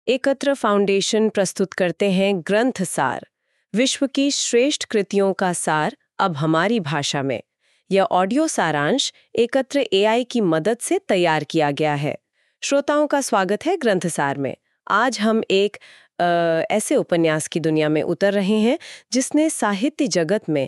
एकत्र फाउंडेशन प्रस्तुत करते हैं ग्रंथ सार, विश्व की श्रेष्ठ कृतियों का सार अब हमारी भाषा में। यह ऑडियो सारांश एकत्र एआई की मदद से तैयार किया गया है। श्रोताओं का स्वागत है ग्रंथ सार में। आज हम एक ऐसे उपन्यास की दुनिया में उतर रहे हैं जिसने साहित्य जगत में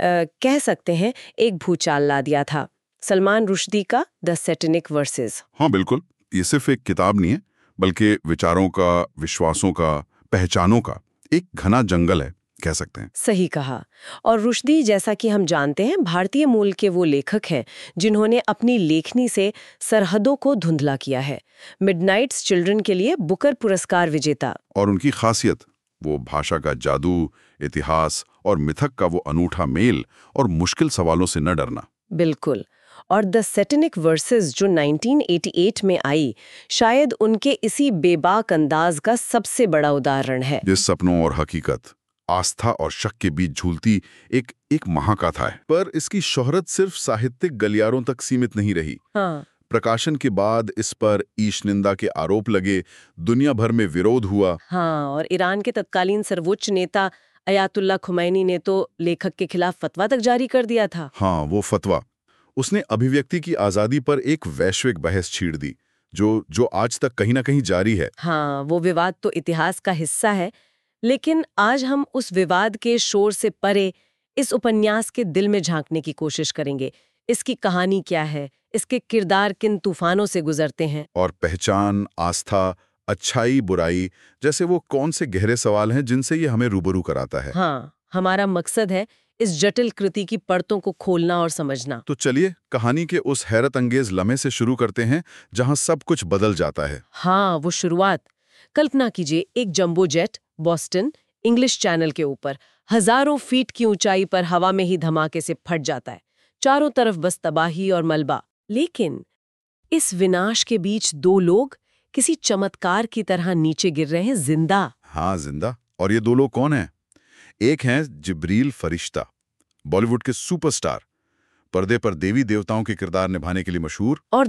कह सकते हैं एक भूचाल ला दिया था। सलमान रुश्दी का द सैटेनिक वर्सेस। हाँ बिल्कुल, ये सिर्फ एक किताब नहीं है, बल्कि विचारों का, विश्वासों का, पहचानों का एक घना जंगल है, कह सकते हैं। सही कहा। और रुश्दी, जैसा कि हम जानते हैं, भारतीय मूल के वो लेखक हैं जिन्होंने अपनी लेखनी से सरहदों को धुंधला किया है। मिडनाइट्स चिल्ड्रन के लिए बुकर पुरस्कार विजेता। और उनकी खासियत, वो भाषा का जादू, इतिहास और मिथक का वो अनूठा मेल और मुश्किल सवालों से न डरना। बिल्कुल। और द सैटेनिक वर्सेस जो 1988 में आई, शायद उनके इसी बेबाक अंदाज का सबसे बड़ा उदाहरण है। जिस सपनों और हकीकत, आस्था और शक के बीच झूलती एक महाकथा है। पर इसकी शोहरत सिर्फ साहित्यिक गलियारों तक सीमित नहीं रही। हाँ। प्रकाशन के बाद इस पर ईश निंदा के आरोप लगे, दुनिया भर में विरोध हुआ। हाँ, और ईरान के तत्कालीन सर्वोच्च नेता अयातुल्ला खुमैनी ने तो लेखक के खिलाफ फतवा तक जारी कर दिया था। हाँ, वो फतवा, उसने अभिव्यक्ति की आजादी पर एक वैश्विक बहस छीड़ दी, जो आज तक कहीं ना कहीं जारी है। हाँ, वो विवाद तो इतिहास का हिस्सा है, लेकिन आज हम उस विवाद के शोर से परे इस उपन्यास के दिल में झांकने की कोशिश करेंगे। इसकी कहानी क्या है, इसके किरदार किन तूफानों से गुजरते हैं, और पहचान, आस्था, अच्छाई, बुराई जैसे वो कौन से गहरे सवाल हैं जिनसे ये हमें रूबरू कराता है। हाँ, हमारा मकसद है इस जटिल कृति की परतों को खोलना और समझना। तो चलिए कहानी के उस हैरत अंगेज लम्हे से शुरू करते हैं जहां सब कुछ बदल जाता है। हाँ, वो शुरुआत। कल्पना कीजिए, एक jumbo jet Boston English Channel के ऊपर हजारों फीट की ऊंचाई पर हवा में ही धमाके से फट जाता है। चारों तरफ बस तबाही और मलबा। लेकिन इस विनाश के बीच दो लोग किसी चमत्कार की तरह नीचे गिर रहे हैं, जिंदा। हाँ, जिंदा। और ये दो लोग कौन हैं? एक हैं जिब्रील फरिश्ता, बॉलीवुड के सुपरस्टार, पर्दे पर देवी देवताओं के किरदार निभाने के लिए मशहूर। और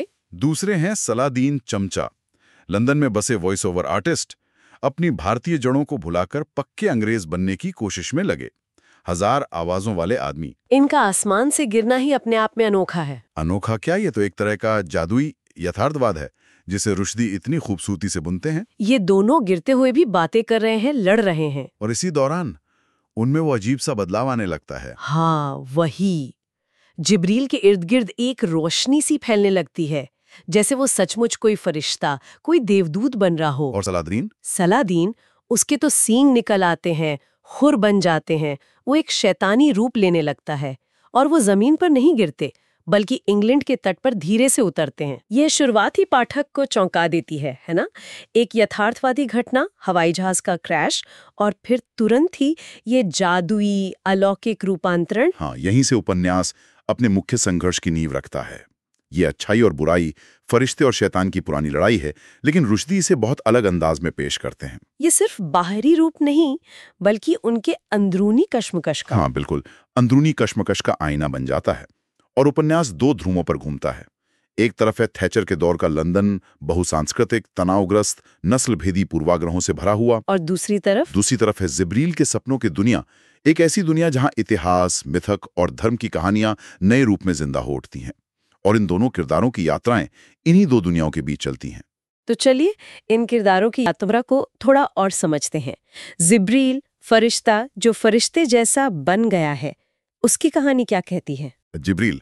दूसरे हैं सलादीन चमचा, लंदन में बसे वॉइस ओवर आर्टिस्ट, अपनी भारतीय जड़ों को भुलाकर पक्के अंग्रेज बनने की कोशिश में लगे। हजार आवाजों वाले आदमी। इनका आसमान से गिरना ही अपने आप में अनोखा है। अनोखा क्या, ये तो एक तरह का जादुई यथार्थवाद है जिसे रुश्दी इतनी खूबसूरती से बुनते हैं। ये दोनों गिरते हुए भी बातें कर रहे हैं, लड़ रहे हैं, और इसी दौरान उनमें वो अजीब सा बदलाव आने लगता है। हाँ, वही। जिब्रील के इर्द गिर्द एक रोशनी सी फैलने लगती है, जैसे वो सचमुच कोई फरिश्ता, कोई देवदूत बन रहा हो। और सलादीन, उसके तो सींग निकल आते हैं, खुर बन जाते हैं, वो एक शैतानी रूप लेने लगता है। और वो जमीन पर नहीं गिरते, बल्कि इंग्लैंड के तट पर धीरे से उतरते हैं। ये शुरुआत ही पाठक को चौंका देती है ना? एक यथार्थवादी घटना, हवाई जहाज का क्रैश, और फिर तुरंत ही ये जादुई अलौकिक रूपांतरण। हाँ, यहीं से उपन्यास अपने मुख्य संघर्ष की नींव रखता है। ये अच्छाई और बुराई, फरिश्ते और शैतान की पुरानी लड़ाई है, लेकिन रुश्दी इसे बहुत अलग अंदाज में पेश करते हैं। ये सिर्फ बाहरी रूप नहीं, बल्कि उनके अंदरूनी कश्मकश का। हाँ बिल्कुल, अंदरूनी कश्मकश का आईना बन जाता है। और उपन्यास दो ध्रुवों पर घूमता है। एक तरफ है थैचर के दौर का लंदन, बहुसांस्कृतिक, तनावग्रस्त, नस्ल भेदी पूर्वाग्रहों से भरा हुआ। और दूसरी तरफ है जिब्रील के सपनों की दुनिया, एक ऐसी दुनिया जहां इतिहास, मिथक और धर्म की कहानियां नए रूप में जिंदा हो उठती हैं। और इन दोनों किरदारों की यात्राएं इन्हीं दो दुनियाओं के बीच चलती हैं। तो चलिए इन किरदारों की यात्रा को थोड़ा और समझते हैं। जिब्रील, फरिश्ता जो फरिश्ते जैसा बन गया है, उसकी कहानी क्या कहती है? जिब्रील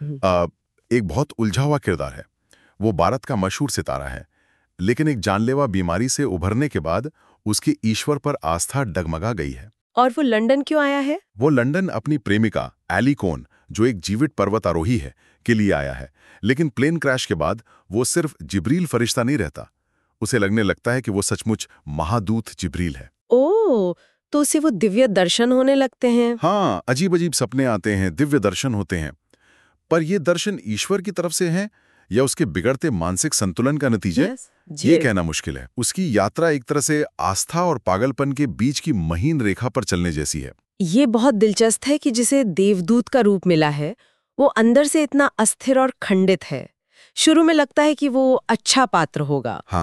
एक बहुत उलझा हुआ किरदार है। वो भारत का मशहूर सितारा है, लेकिन एक जानलेवा बीमारी से उभरने के बाद उसकी ईश्वर पर आस्था डगमगा गई है। और वो लंदन क्यों आया है? वो लंदन अपनी प्रेमिका एली कोन, जो एक जीवित पर्वतारोही है, के लिए आया है। लेकिन प्लेन क्रैश के बाद वो सिर्फ जिब्रील फरिश्ता नहीं रहता। उसे लगने लगता है कि वो सचमुच महादूत जिब्रील है। ओह, तो उसे वो दिव्य दर्शन होने लगते हैं। हाँ, अजीब अजीब सपने आते हैं, दिव्य दर्शन होते हैं। पर ये दर्शन ईश्वर की तरफ से हैं या उसके बिगड़ते मानसिक संतुलन का नतीजा? ये कहना मुश्किल है। उसकी यात्रा एक तरह से आस्था और पागलपन के बीच की महीन रेखा पर चलने जैसी है। ये बहुत दिलचस्प है कि जिसे देवदूत का रूप मिला है, वो अंदर से इतना अस्थिर और खंडित है। शुरू में लगता है कि वो अच्छा पात्र होगा। हाँ,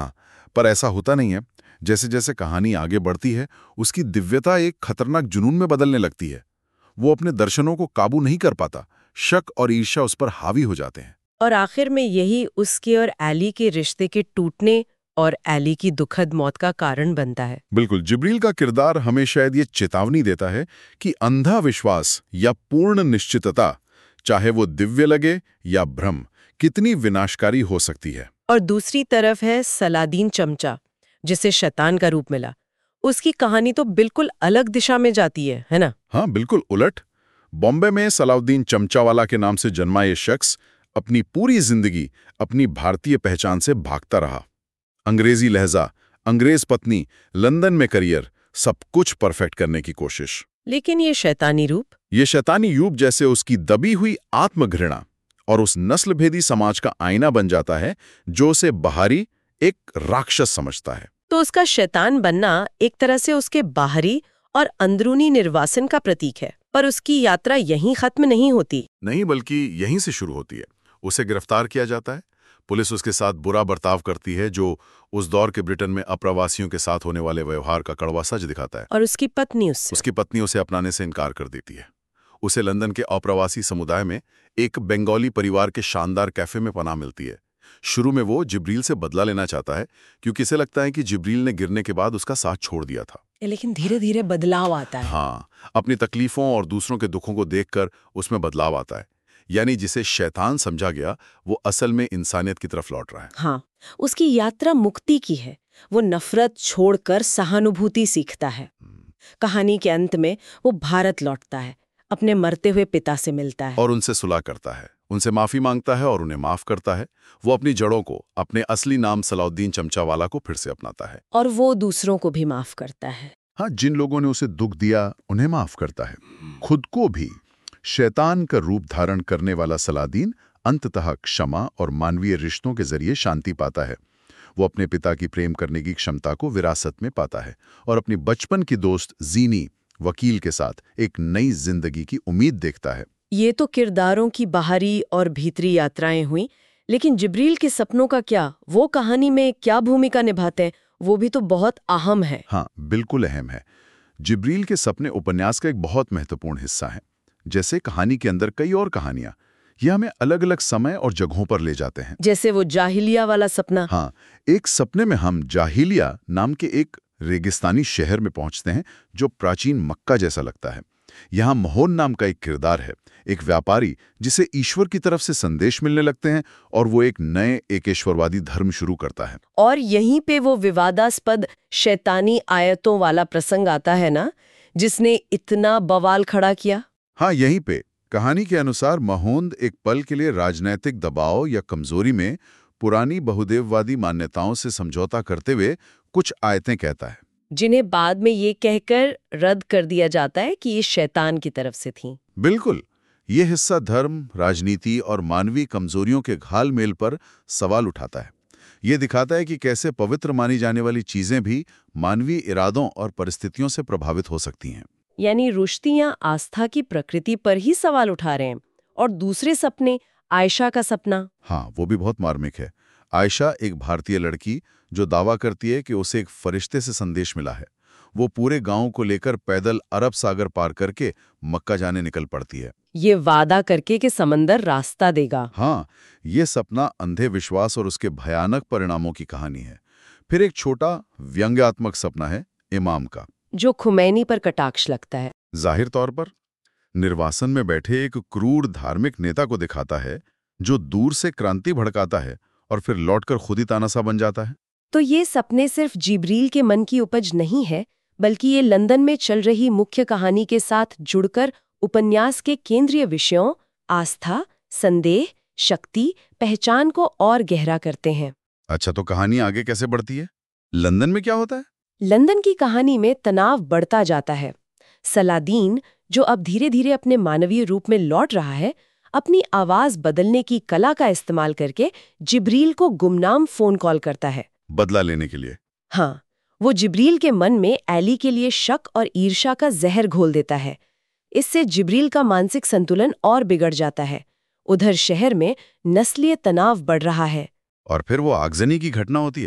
पर ऐसा होता नहीं है। जैसे जैसे कहानी आगे बढ़ती है, उसकी दिव्यता एक खतरनाक जुनून में बदलने लगती है। वो अपने दर्शनों को काबू नहीं कर पाता, शक और ईर्ष्या उस पर हावी हो जाते हैं। और आखिर में यही उसके और एली के रिश्ते के टूटने और एली की दुखद मौत का कारण बनता है। बिल्कुल, जिब्रील का किरदार हमें शायद ये चेतावनी देता है कि अंधा विश्वास या पूर्ण निश्चितता, चाहे वो दिव्य लगे या भ्रम, कितनी विनाशकारी हो सकती है। और दूसरी तरफ है सलादीन चमचा, जिसे शैतान का रूप मिला। उसकी कहानी तो बिल्कुल अलग दिशा में जाती है ना? हाँ, बिल्कुल उलट। बॉम्बे में सलाउद्दीन चमचावाला के नाम से जन्मा ये शख्स अपनी पूरी जिंदगी अपनी भारतीय पहचान से भागता रहा। अंग्रेजी लहजा, अंग्रेज पत्नी, लंदन में करियर, सब कुछ परफेक्ट करने की कोशिश। लेकिन ये शैतानी रूप, ये शैतानी यूप जैसे उसकी दबी हुई आत्मघृणा और उस नस्लभेदी समाज का आईना बन जाता है जो उसे बाहरी एक राक्षस समझता है। तो उसका शैतान बनना एक तरह से उसके बाहरी और अंदरूनी निर्वासन का प्रतीक है। पर उसकी यात्रा यहीं खत्म नहीं होती। नहीं, बल्कि यहीं से शुरू होती है। उसे गिरफ्तार किया जाता है, पुलिस उसके साथ बुरा बर्ताव करती है, जो उस दौर के ब्रिटेन में अप्रवासियों के साथ होने वाले व्यवहार का कड़वा सच दिखाता है। और उसकी पत्नी उसे अपनाने से इनकार कर देती है। उसे लंदन के अप्रवासी समुदाय में एक बंगाली परिवार के शानदार कैफे में पनाह मिलती है। शुरू में वो जिब्रील से बदला लेना चाहता है, क्योंकि इसे लगता है कि जिब्रील ने गिरने के बाद उसका साथ छोड़ दिया था। लेकिन धीरे धीरे बदलाव आता है। हाँ, अपनी तकलीफों और दूसरों के दुखों को देखकर उसमें बदलाव आता है। यानी जिसे शैतान समझा गया, वो असल में इंसानियत की तरफ लौट रहा है। हाँ, उसकी यात्रा मुक्ति की है। वो नफरत छोड़कर सहानुभूति सीखता है। कहानी के अंत में वो भारत लौटता है, अपने मरते हुए पिता से मिलता है और उनसे सुलह करता है, उनसे माफी मांगता है और उन्हें माफ करता है। वो अपनी जड़ों को, अपने असली नाम सलाउद्दीन चमचावाला को फिर से अपनाता है। और वो दूसरों को भी माफ करता है। हाँ, जिन लोगों ने उसे दुख दिया उन्हें माफ करता है, खुद को भी। शैतान का रूप धारण करने वाला सलादीन अंततः क्षमा और मानवीय रिश्तों के जरिए शांति पाता है। वो अपने पिता की प्रेम करने की क्षमता को विरासत में पाता है और अपनी बचपन की दोस्त जीनी, वकील के साथ एक नई जिंदगी की उम्मीद देखता है। ये तो किरदारों की बाहरी और भीतरी यात्राएं हुई, लेकिन जिब्रील के सपनों का क्या? वो कहानी में क्या भूमिका निभाते हैं? वो भी तो बहुत अहम है। हाँ, बिल्कुल अहम है। जिब्रील के सपने उपन्यास का एक बहुत महत्वपूर्ण हिस्सा है। जैसे कहानी के अंदर कई और कहानियां, ये हमें अलग अलग समय और जगहों पर ले जाते हैं। जैसे वो जाहिलिया वाला सपना। हाँ, एक सपने में हम जाहिलिया नाम के एक रेगिस्तानी शहर में पहुंचते हैं जो प्राचीन मक्का जैसा लगता है। यहाँ मोहन नाम का एक किरदार है, एक व्यापारी जिसे ईश्वर की तरफ से संदेश मिलने लगते हैं और वो एक नए एकेश्वरवादी धर्म शुरू करता है। और यहीं पे वो विवादास्पद शैतानी आयतों वाला प्रसंग आता है ना, जिसने इतना बवाल खड़ा किया। हाँ, यहीं पे कहानी के अनुसार महोंद एक पल के लिए राजनैतिक दबाव या कमजोरी में पुरानी बहुदेववादी मान्यताओं से समझौता करते हुए कुछ आयतें कहता है, जिन्हें बाद में ये कहकर रद्द कर दिया जाता है कि ये शैतान की तरफ से थी। बिल्कुल, ये हिस्सा धर्म, राजनीति और मानवीय कमजोरियों के घालमेल पर सवाल उठाता है। ये दिखाता है कि कैसे पवित्र मानी जाने वाली चीजें भी मानवीय इरादों और परिस्थितियों से प्रभावित हो सकती हैं। यानी रुश्तियाँ आस्था की प्रकृति पर ही सवाल उठा रहे हैं। और दूसरे सपने, आयशा का सपना। हाँ, वो भी बहुत मार्मिक है। आयशा एक भारतीय लड़की जो दावा करती है कि उसे एक फरिश्ते से संदेश मिला है। वो पूरे गांव को लेकर पैदल अरब सागर पार करके मक्का जाने निकल पड़ती है, ये वादा करके कि समंदर रास्ता देगा। हाँ, ये सपना अंधे विश्वास और उसके भयानक परिणामों की कहानी है। फिर एक छोटा व्यंग्यात्मक सपना है इमाम का, जो खुमैनी पर कटाक्ष लगता है। जाहिर तौर पर निर्वासन में बैठे एक क्रूर धार्मिक नेता को दिखाता है जो दूर से क्रांति भड़काता है और फिर लौटकर खुद ही तानाशाह बन जाता है। तो ये सपने सिर्फ जिब्रील के मन की उपज नहीं है, बल्कि ये लंदन में चल रही मुख्य कहानी के साथ जुड़कर उपन्यास के केंद्रीय विषयों आस्था, संदेह, शक्ति, पहचान को और गहरा करते हैं। अच्छा, तो कहानी आगे कैसे बढ़ती है? लंदन में क्या होता है? लंदन की कहानी में तनाव बढ़ता जाता है। सलादीन, जो अब धीरे धीरे अपने मानवीय रूप में लौट रहा है, अपनी आवाज बदलने की कला का इस्तेमाल करके जिब्रील को गुमनाम फोन कॉल करता है, बदला लेने के लिए। हाँ, वो जिब्रील के मन में एली के लिए शक और ईर्ष्या का जहर घोल देता है। इससे जिब्रील का मानसिक संतुलन और बिगड़ जाता है। उधर शहर में नस्लीय तनाव बढ़ रहा है। और फिर वो आगजनी की घटना होती है।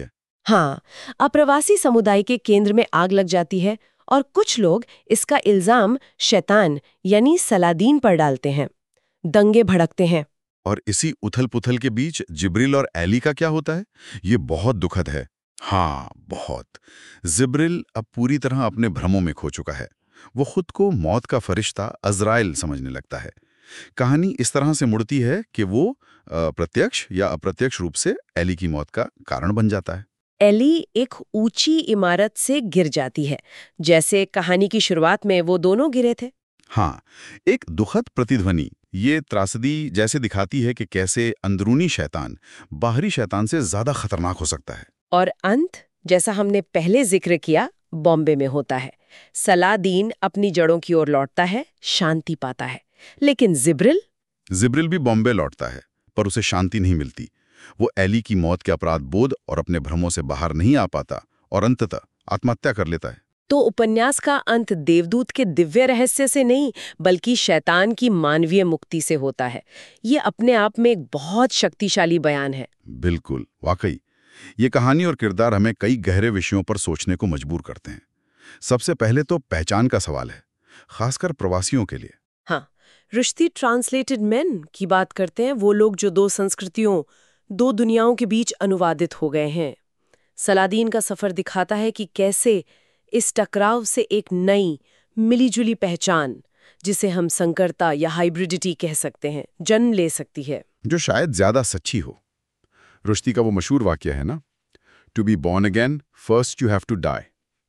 हाँ, अप्रवासी समुदाय के केंद्र में आग लग जाती है और कुछ लोग इसका इल्जाम शैतान यानी सलादीन पर डालते हैं। दंगे भड़कते हैं। और इसी उथल-पुथल के बीच जिब्रिल और एली का क्या होता है? ये बहुत दुखद है। हाँ, बहुत। जिब्रिल अब पूरी तरह अपने भ्रमों में खो चुका है। वो खुद को मौत का फरिश्ता अज़राइल समझने लगता है। कहानी इस तरह से मुड़ती है कि वो प्रत्यक्ष या अप्रत्यक्ष रूप से एली की मौत का कारण बन जाता है। एली एक ऊंची इमारत से गिर जाती है, जैसे कहानी की शुरुआत में वो दोनों गिरे थे। हाँ, एक दुखद प्रतिध्वनि ये त्रासदी जैसे दिखाती है कि कैसे अंदरूनी शैतान बाहरी शैतान से ज्यादा खतरनाक हो सकता है। और अंत, जैसा हमने पहले जिक्र किया, बॉम्बे में होता है। सलादीन अपनी जड़ों की ओर लौटता है, शांति पाता है। लेकिन जिब्रिल भी बॉम्बे लौटता है, पर उसे शांति नहीं मिलती। वो एली की मौत के अपराध बोध और अपने भ्रमों से बाहर नहीं आ पाता और अंततः आत्महत्या कर लेता है। तो उपन्यास का अंत देवदूत के दिव्य रहस्य से नहीं, बल्कि शैतान की मानवीय मुक्ति से होता है। ये अपने आप में एक बहुत शक्तिशाली बयान है। बिल्कुल, वाकई ये कहानी और किरदार हमें कई गहरे विषयों पर सोचने को मजबूर करते हैं। सबसे पहले तो पहचान का सवाल है, खासकर प्रवासियों के लिए। हाँ, रुश्ती ट्रांसलेटेड मेन की बात करते हैं, वो लोग जो दो संस्कृतियों, दो दुनियाओं के बीच अनुवादित हो गए हैं। सलादीन का सफर दिखाता है कि कैसे इस टकराव से एक नई मिलीजुली पहचान, जिसे हम संकरता या हाइब्रिडिटी कह सकते हैं, जन्म ले सकती है। जो शायद ज्यादा सच्ची हो। रुश्ती का वो मशहूर वाक्य है ना, to be born again first you have to die.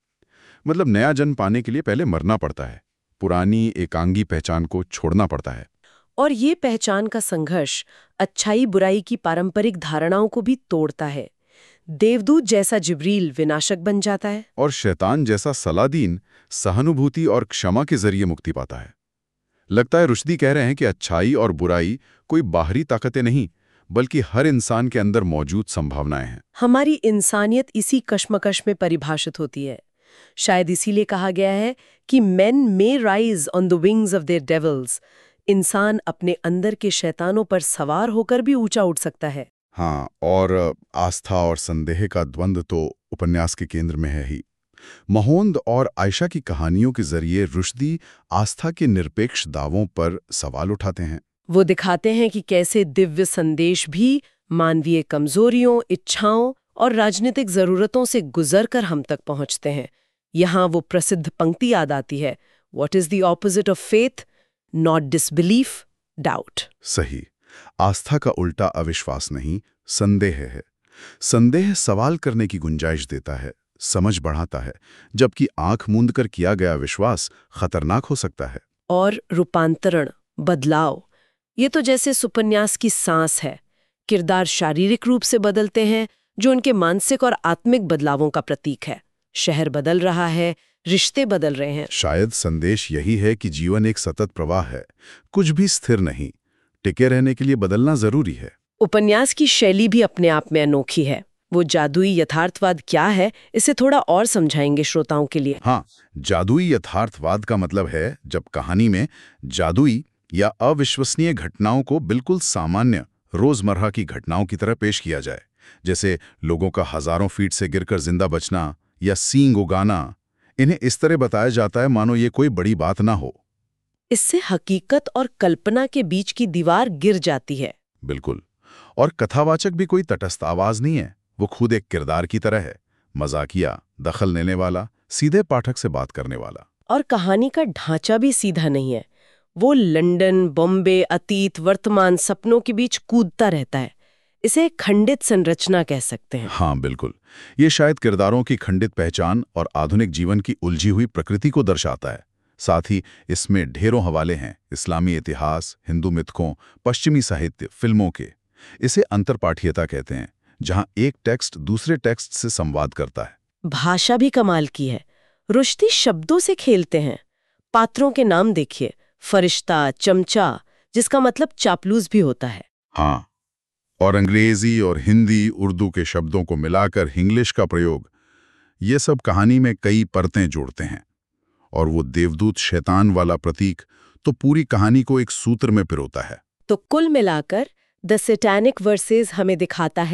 मतलब नया जन्म पाने के लिए पहले मरना पड़ता है, पुरानी एकांगी पहचान को छोड़ना पड़ता है। और ये पहचान का संघर्ष अच्छाई बुराई की पारंपरिक धारणाओं को भी तोड़ता है। देवदूत जैसा जिब्रील विनाशक बन जाता है और शैतान जैसा सलादीन सहानुभूति और क्षमा के जरिए मुक्ति पाता है। लगता है रुश्दी कह रहे हैं कि अच्छाई और बुराई कोई बाहरी ताकतें नहीं, बल्कि हर इंसान के अंदर मौजूद संभावनाएं हैं। हमारी इंसानियत इसी कश्मकश में परिभाषित होती है। शायद इसीलिए कहा गया है कि men may rise on the wings of their devils। इंसान अपने अंदर के शैतानों पर सवार होकर भी ऊंचा उठ सकता है। हाँ, और आस्था और संदेह का द्वंद्व तो उपन्यास के केंद्र में है ही। महोंद और आयशा की कहानियों के जरिए रुश्दी आस्था के निरपेक्ष दावों पर सवाल उठाते हैं। वो दिखाते हैं कि कैसे दिव्य संदेश भी मानवीय कमजोरियों, इच्छाओं और राजनीतिक जरूरतों से गुजरकर हम तक पहुंचते हैं। यहाँ वो प्रसिद्ध पंक्ति याद आती है, What is the opposite of faith? Not disbelief, doubt। सही। आस्था का उल्टा अविश्वास नहीं, संदेह है। संदेह सवाल करने की गुंजाइश देता है, समझ बढ़ाता है, जबकि आंख मूंद कर किया गया विश्वास खतरनाक हो सकता है। और रूपांतरण, बदलाव, ये तो जैसे सुपन्यास की सांस है। किरदार शारीरिक रूप से बदलते हैं, जो उनके मानसिक और आत्मिक बदलावों का प्रतीक है। शहर बदल रहा है, रिश्ते बदल रहे हैं। शायद संदेश यही है कि जीवन एक सतत प्रवाह है, कुछ भी स्थिर नहीं, टिके रहने के लिए बदलना जरूरी है। उपन्यास की शैली भी अपने आप में अनोखी है। वो जादुई यथार्थवाद क्या है, इसे थोड़ा और समझाएंगे श्रोताओं के लिए। हाँ, जादुई यथार्थवाद का मतलब है जब कहानी में जादुई या अविश्वसनीय घटनाओं को बिल्कुल सामान्य रोजमर्रा की घटनाओं की तरह पेश किया जाए, जैसे लोगों का हजारों फीट से गिरकर जिंदा बचना या सींग उगाना। इन्हें इस तरह बताया जाता है मानो ये कोई बड़ी बात ना हो। इससे हकीकत और कल्पना के बीच की दीवार गिर जाती है। बिल्कुल। और कथावाचक भी कोई तटस्थ आवाज नहीं है, वो खुद एक किरदार की तरह है, मजाकिया, दखल लेने वाला, सीधे पाठक से बात करने वाला। और कहानी का ढांचा भी सीधा नहीं है। वो लंदन, बॉम्बे, अतीत, वर्तमान सपनों के बीच कूदता रहता है। इसे खंडित संरचना कह सकते हैं। हाँ बिल्कुल, ये शायद किरदारों की खंडित पहचान और आधुनिक जीवन की उलझी हुई प्रकृति को दर्शाता है। साथ ही इसमें ढेरों हवाले हैं इस्लामी इतिहास, हिंदू मिथकों, पश्चिमी साहित्य, फिल्मों के। इसे अंतरपाठीयता कहते हैं, जहां एक टेक्स्ट दूसरे टेक्स्ट से संवाद करता है। भाषा भी कमाल की है। रुश्दी शब्दों से खेलते हैं। पात्रों के नाम देखिए, फरिश्ता, चमचा, जिसका मतलब चापलूस भी होता है। हाँ, और अंग्रेजी और हिंदी, उर्दू के शब्दों को मिलाकर हिंग्लिश का प्रयोग, ये सब कहानी में कई परतें जोड़ते हैं। और वो देवदूत शैतान वाला प्रतीक तो पूरी कहानी को एक सूत्र में पिरोता है। तो कुल मिलाकर द सैटेनिक वर्सेस हमें दिखाता है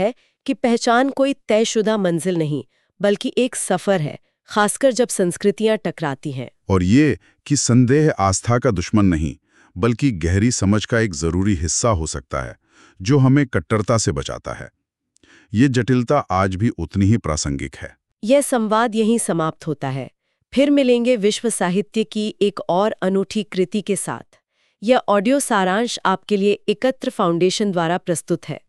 कि पहचान कोई तयशुदा मंजिल नहीं, बल्कि एक सफर है, खासकर जब संस्कृतियां टकराती हैं। और ये कि संदेह आस्था का दुश्मन नहीं, बल्कि गहरी समझ का एक जरूरी हिस्सा हो सकता है, जो हमें कट्टरता से बचाता है। ये जटिलता आज भी उतनी ही प्रासंगिक है। यह संवाद यहीं समाप्त होता है। फिर मिलेंगे विश्व साहित्य की एक और अनूठी कृति के साथ। यह ऑडियो सारांश आपके लिए एकत्र फाउंडेशन द्वारा प्रस्तुत है।